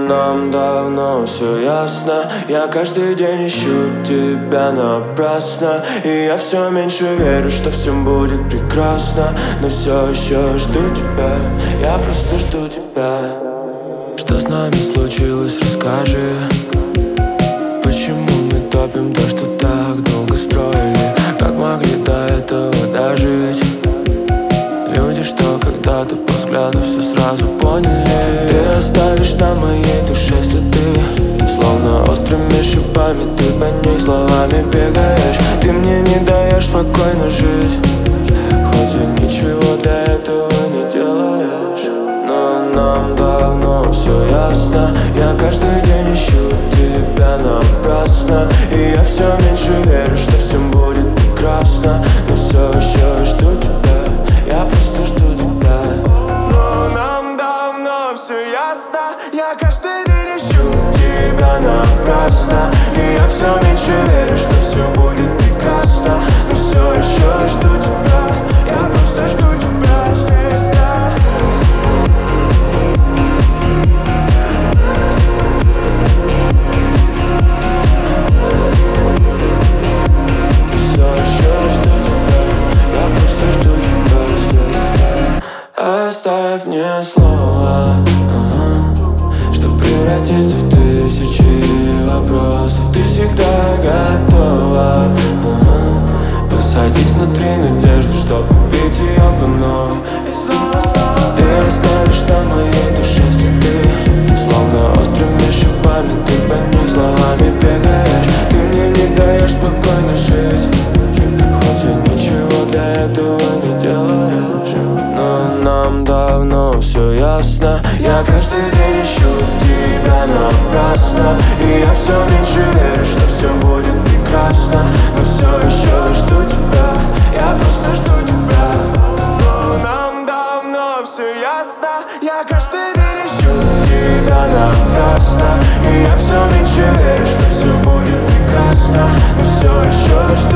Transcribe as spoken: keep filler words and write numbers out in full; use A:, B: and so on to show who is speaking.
A: нам давно все ясно. Я каждый день ищу тебя напрасно, и я все меньше верю, что все будет прекрасно. Но все еще жду тебя, я просто жду тебя. Что с нами случилось, расскажи. Почему мы топим то, что так долго строили? Как могли до этого дожить? Люди, что когда-то по взгляду все сразу поняли. Ты оставишь на моей душе следы, словно острыми шипами ты по ней словами бегаешь. Ты мне не даешь спокойно жить, хоть и ничего для этого не делаешь. Но нам давно все ясно. Я каждый день ищу тебя напрасно, и я все меньше верю, что все будет прекрасно. Но все еще жду тебя, я просто жду тебя. Но нам давно все ясно. Я каждый день ищу тебя напрасно, и я все меньше верю, что все будет прекрасно. Но все еще жду тебя, я просто жду тебя. Оставь мне слово, ага, чтоб превратиться в тысячи вопросов. Ты всегда готова, ага, посадить внутри надежду, чтоб убить ее по новой. Ты оставишь на моей душе следы, словно острыми шипами ты по ней словами бегаешь. Ты мне не даешь спокойно жить, хоть и ничего для этого не делаешь. Но нам давно все ясно. Я каждый день ищу тебя напрасно, и я все меньше верю, что все будет прекрасно. Но все еще жду тебя, я просто жду тебя. Но нам давно все ясно. Я каждый день ищу тебя напрасно, и я все меньше верю, что все будет прекрасно. Но все еще жду